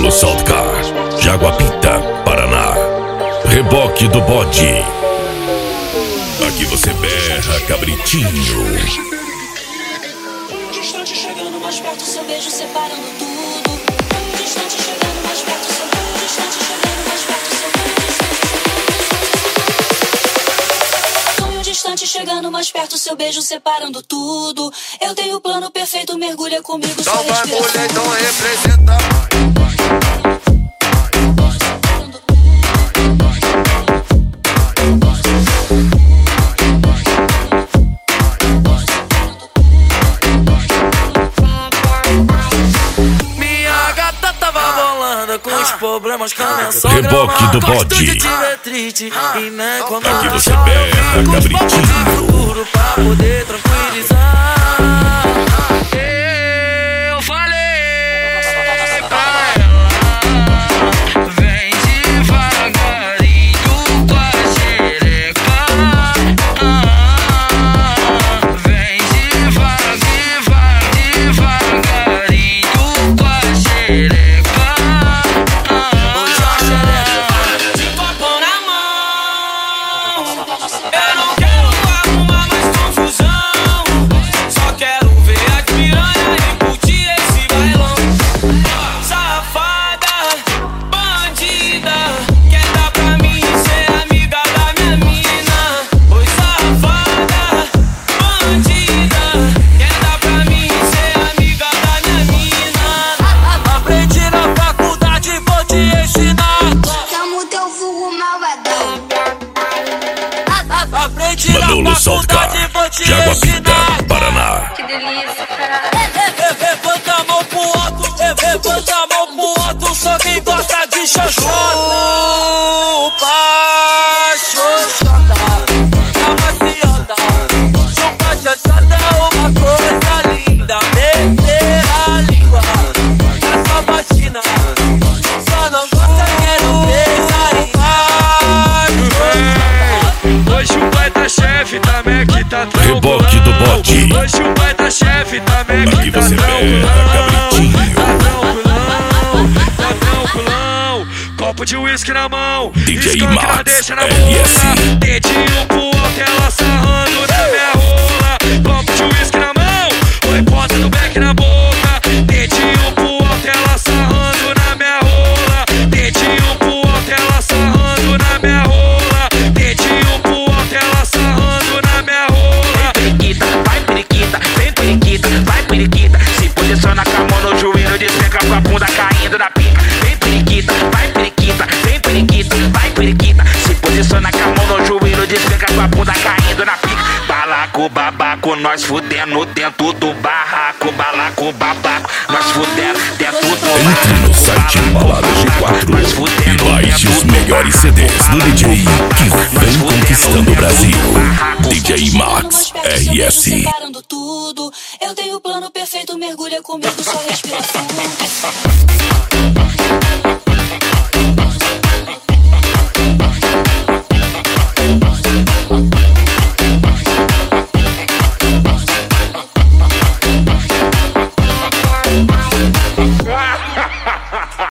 Manolo Saltcar, Jaguapita, Paraná. Reboque do bode. Aqui você berra, cabritinho. Distante chegando mais perto, seu beijo separando tudo. Distante chegando mais perto, seu beijo. Distante chegando mais perto, seu beijo. Sonho distante chegando mais perto, seu beijo separando tudo. Eu tenho o plano perfeito, mergulha comigo, só respiração. Então vai, mulher, então representa. Com os problemas com a minha sogra. Reboque do bode. E nem quando aqui você berra, cabritinho. Pra poder tranquilizar. Eu falei pra ela, vem devagarinho com a xereca. Vem devagarinho com a xereca. Manolo Saltcar, Jaguapita, Paraná. Que delícia, cara. Levanta a mão pro alto, levanta a mão pro alto, só quem gosta de xoxota. Xoxota, a maciota. Chupa xoxota é uma coisa linda. Meter a língua na sua vagina. Só não gosta quero beijar. Hoje o pai da chefe também que tá tranquilo. Reboque do bode. Hoje o pai da chefe também aqui que tá você berra, cabritinho. Tá tranquilão. Copo de uísque na mão. DJ Max, RS. Dedinho pro alto, ela sarrando na minha rola. Copo de uísque na mão. Oi, bota no back na boca. Dedinho pro alto, ela sarrando na minha rola. Dedinho pro alto, ela sarrando na minha rola. Dedinho pro alto, ela sarrando na minha rola. Vai periquita, vem periquita, vai periquita. Se posiciona com a mão no joelho, despenca com a bunda caindo na pica. Vem periquita, vai periquita, vem periquita, vai periquita. Se posiciona com a mão no joelho, despenca com a bunda caindo na pica. Balaco, babaco, nós fudendo dentro do barraco. Balaco, babaco, nós fudendo dentro do barraco. Entre no site Baladas G4 e baixe os melhores CDs do DJ que vem conquistando o Brasil. DJ Max, RS. Separando tudo. Eu tenho o plano perfeito, mergulha comigo, só respira fundo.